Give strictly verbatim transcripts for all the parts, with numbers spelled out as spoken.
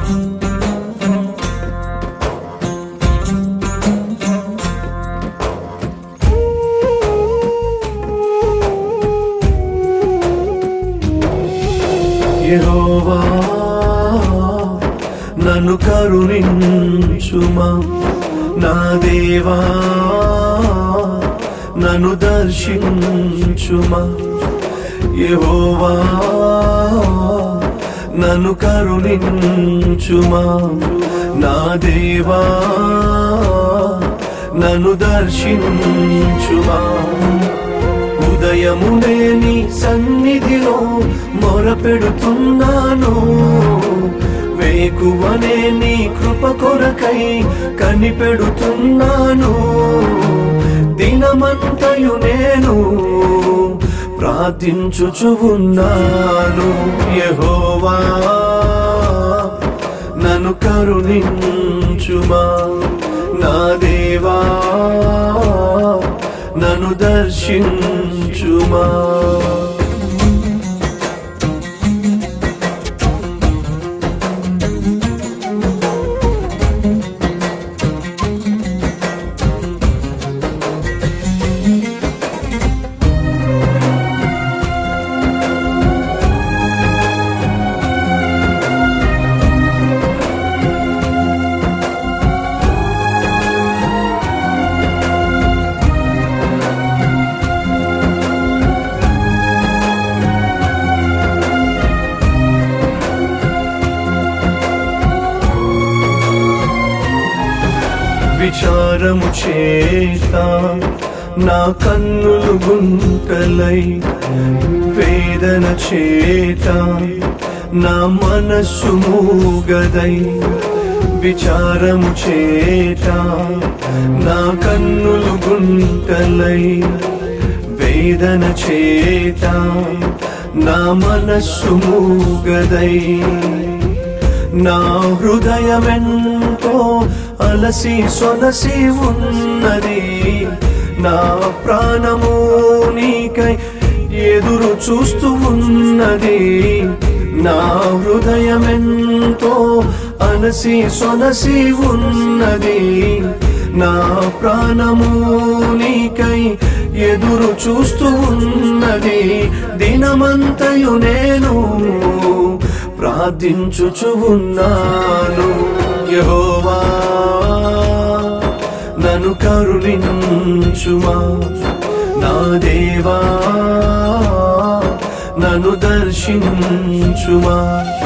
యెహోవా నన్ను కరుణించుమా, నా దేవా నన్ను దర్శించుమా. యెహోవా నన్ను కరుణించుమా, నా దేవా నన్ను దర్శించుమా. ఉదయమునే నీ సన్నిధిలో మొరపెడుతున్నాను, వేకువనే నీ కృప కొరకై కనిపెడుతున్నాను. దినమంతయు నేను ప్రార్థించుచు ఉన్నాను. యెహోవా నన్ను కరుణించుమా, నా దేవా నన్ను దర్శించుమా. విచారము చేత నా కన్నులు గుంటలై, వేదన చేత నా మనస్సు మూగదై. విచారము చేత నా కన్నులు గుంటలై, వేదన చేత నా మనస్సు మూగదై. నా హృదయమెంతో అలసి సొలసి ఉన్నది, నా ప్రాణము నీకై ఎదురు చూస్తూ ఉన్నది. నా హృదయమెంతో అలసి సొలసి ఉన్నది, నా ప్రాణము నీకై ఎదురు చూస్తూ ఉన్నది. దినమంతయు నేను ప్రార్థించుచు ఉన్నాను. యెహోవా నన్ను కరుణించుమా, నా దేవా నన్ను దర్శించుమా.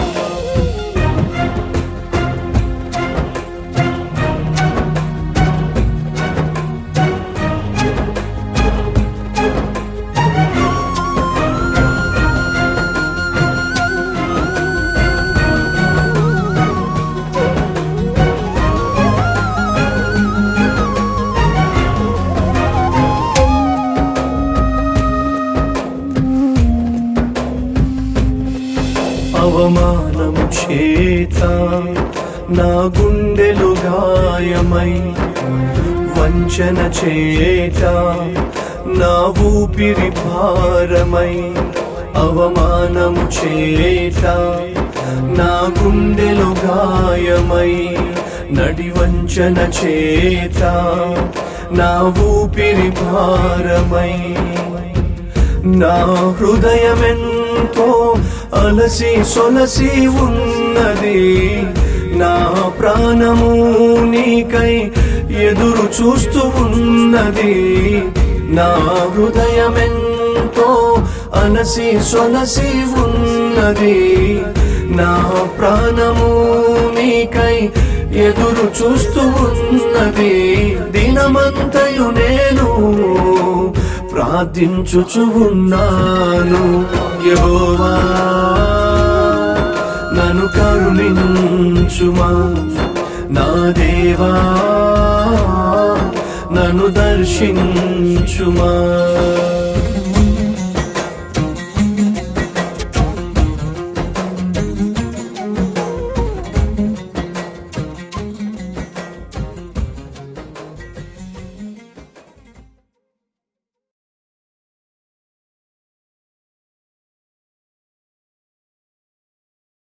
అవమానము చేత నా గుండెలు గాయమై, వంచన చేత నా ఊపిరి భారమై. అవమానము చేత నా గుండెలు గాయమై, నడి వంచన చేత నా ఊపిరి భారమై. నా హృదయమెంతో అలసి సొలసి ఉన్నది, నా ప్రాణము నీకై ఎదురు చూస్తూ ఉన్నది. నా హృదయమెంతో అలసి సొలసి ఉన్నది, నా ప్రాణము నీకై ఎదురు చూస్తూ ఉన్నది. దినమంతయు నేను ప్రార్థించుచు ఉన్నాను. యెహోవా నన్ను కరుణించుమా, నా దేవా నన్ను దర్శించుమా.